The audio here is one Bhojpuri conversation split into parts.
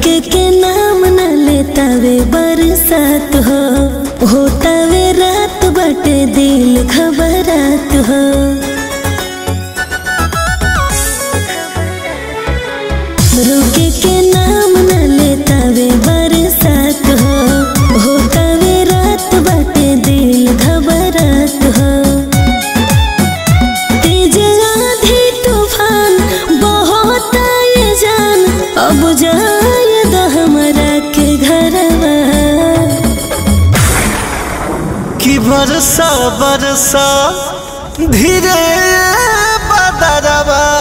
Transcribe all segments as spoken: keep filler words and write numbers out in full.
रुके के नाम न लेता वे बरसात हो, होता वे रात बटे दिल घबरात हो। रुके के नाम न लेता वे बरसात हो, होता वे रात बटे दिल घबरात हो। तेज आंधी तूफान बहुत ये जान, अब जाए द हमरा के घरवा। कि बरसा बरसा धीरे बदरवा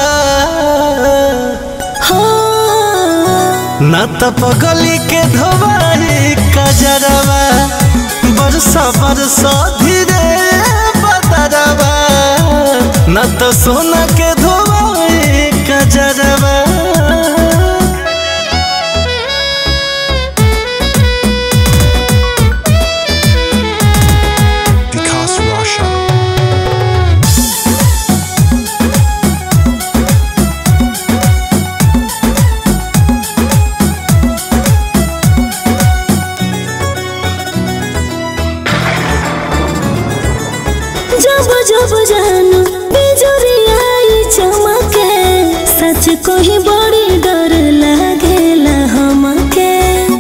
हो न त पगली के धोवाई कजरवा। बरसा बरसा धीरे बदरवा न त सोना के धोवाई कजरवा। जब जब जानू बिजुरियाई चमके, सच को ही बड़ी डर लागेला हमके।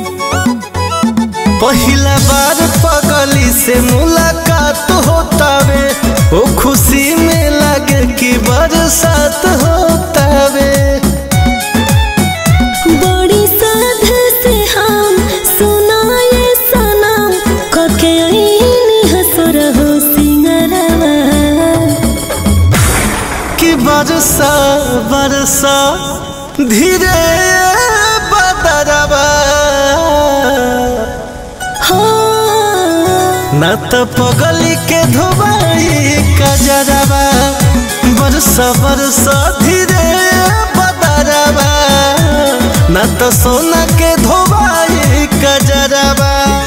पहिला बार पगली से मुलाकात होतावे, ओ खुशी में लगे कि बरसात होतावे। बड़ी साध से हम सुनाए सनम, कके आईनी हसर हो सिंगरवा। कि बरसा बरसा धीरे बदरवा हो न त पगली के धोवाई कजरवा। बरसा बरसा धीरे बदरवा न त सोना के धोवाई कजरवा।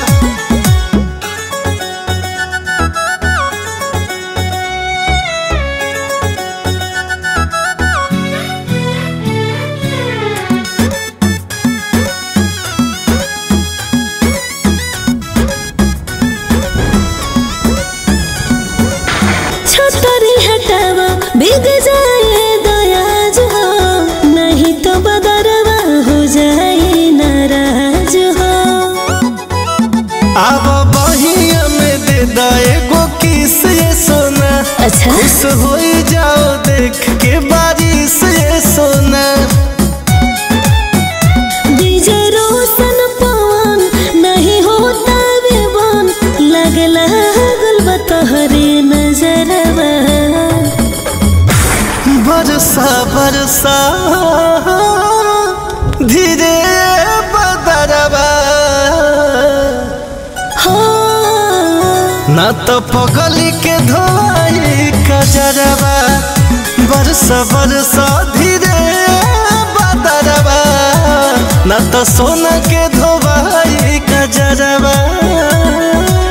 छतरी हटावा भीग जाए दयाज हो, नहीं तो बदरवा हो जाए नाराज हो। अब बहिया में दे दा एगो किस ये सोना। अच्छा खुश हो जाओ देख के बारिश ये सोना। डीजे रोशन पवन नहीं होता वे बन, लगला गुल तोहरे नजरवा। बरसा बरसा धीरे बदरवा हो न त पगली के धोवाई कजरवा। बरसा बरसा धीरे बदरवा न त सोना के धोवाई कजरवा।